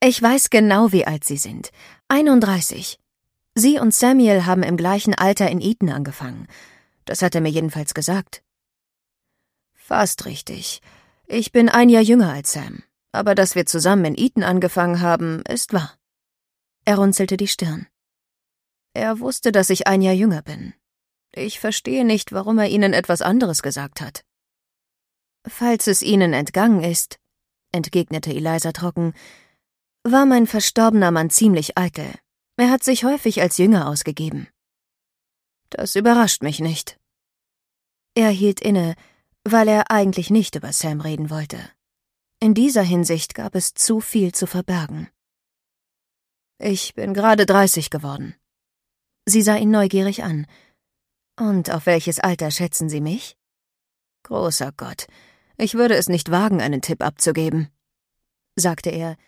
Ich weiß genau, wie alt Sie sind. 31. Sie und Samuel haben im gleichen Alter in Eton angefangen. Das hat er mir jedenfalls gesagt. Fast richtig. Ich bin 1 Jahr jünger als Sam. Aber dass wir zusammen in Eton angefangen haben, ist wahr. Er runzelte die Stirn. Er wusste, dass ich 1 Jahr jünger bin. Ich verstehe nicht, warum er Ihnen etwas anderes gesagt hat. Falls es Ihnen entgangen ist, entgegnete Eliza trocken, war mein verstorbener Mann ziemlich eitel. Er hat sich häufig als jünger ausgegeben. Das überrascht mich nicht. Er hielt inne, weil er eigentlich nicht über Sam reden wollte. In dieser Hinsicht gab es zu viel zu verbergen. Ich bin gerade 30 geworden. Sie sah ihn neugierig an. Und auf welches Alter schätzen Sie mich? Großer Gott, ich würde es nicht wagen, einen Tipp abzugeben, sagte er,